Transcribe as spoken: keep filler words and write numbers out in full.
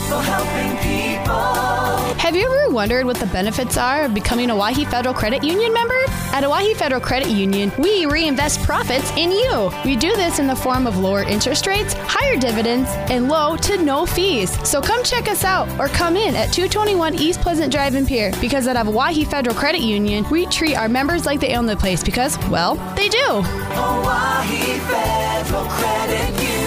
for helping people. Have you ever wondered what the benefits are of becoming a Owyhee Federal Credit Union member? At Owyhee Federal Credit Union, we reinvest profits in you. We do this in the form of lower interest rates, higher dividends, and low to no fees. So come check us out or come in at two twenty-one East Pleasant Drive in Pierre, because at Owyhee Federal Credit Union, we treat our members like they own the place because, well, they do. Owyhee Federal Credit Union.